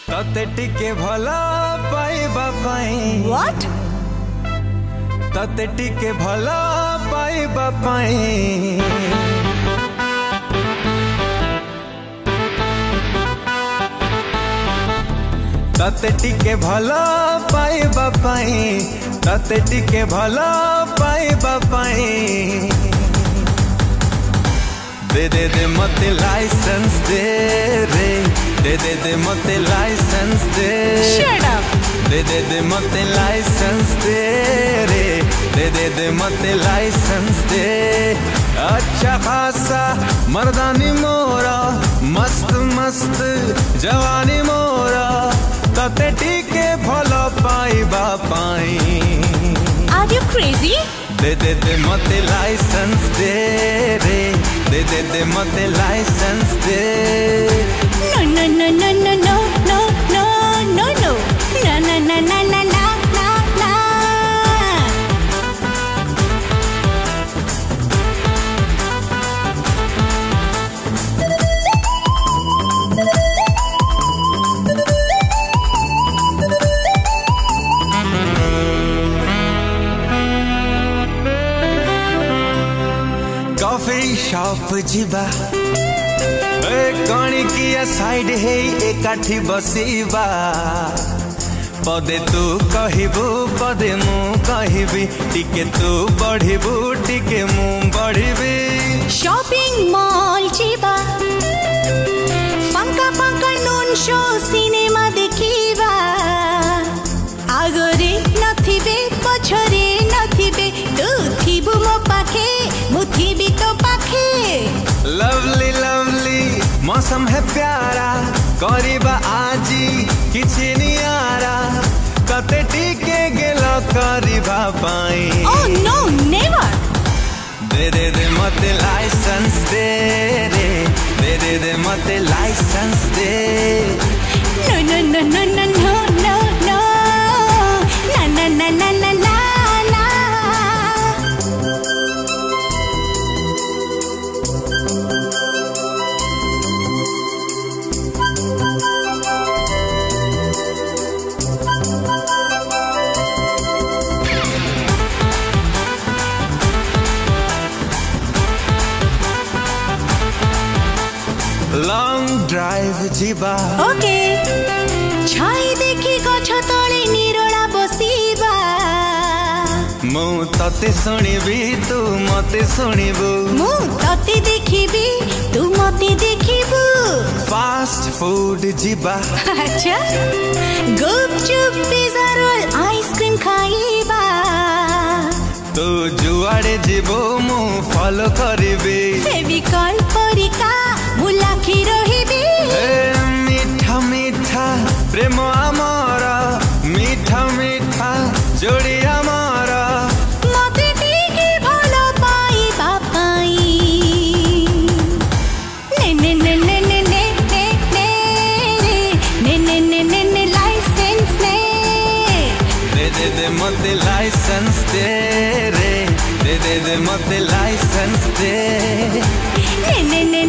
तते टिके भला पाइबा पाई What? तते टिके भला पाइबा पाई तते टिके भला पाइबा पाई तते टिके भला पाइबा पाई दे मते लाइसेंस दे रे दे मते लाइसेंस दे Shut up. दे मते लाइसेंस दे रे दे मते लाइसेंस दे अच्छा खासा मर्दानी मोरा मस्त मस्त जवानी मोरा तते टिके भला पाइबा पाई Are you crazy? दे मते लाइसेंस दे रे दे मते लाइसेंस दे No, no, no, no, no, no, no, no, no, no. Na, na, na, na, na, na, na, na. Coffee shop जीवा कणी किया साइड है एकाठी बसीबा पदे तू कहबू पदे मु कहबी टिके तू बढ़िबू टिके मु बढ़िबी Shopping mall jiba. Funka funka noon show cinema देखिबा. आगरे नथिबे पछरे नथिबे तू थिबु मो पाखे मु थिबी तो पाखे. लवली लवली मौसम है प्यारा करीबा आजी किछि नियारा तते टिके गेला करीबा पाई Oh no, never. दे मते लाइसेंस दे रे दे मते लाइसेंस दे No, no, no, no, no, no, no, no. Na, na, na, na, na, na, na. Long drive जीवा Okay. छाई देखि गछ तळे निरोळा बसिबा. मु तते सुनिबी तू मते सुनिबू मु तते देखिबी तू मते देखिबू. फास्ट फूड जीवा अच्छा गुपचुप पिज्जा रोल आइसक्रीम खाइबा. तू जुआड़े जीवो मु फॉलो करिबी फेविकॉल परिका मुलाखी रहिबी. ए मीठा मीठा प्रेम आमारा मीठा मीठा जोड़ी आमारा मते टिके भलो पाइबा पाई. ने ने ने ने ने ने ने ने ने ने ने ने लाइसेंस ने. दे मते लाइसेंस दे रे दे मते लाइसेंस दे ने ने ने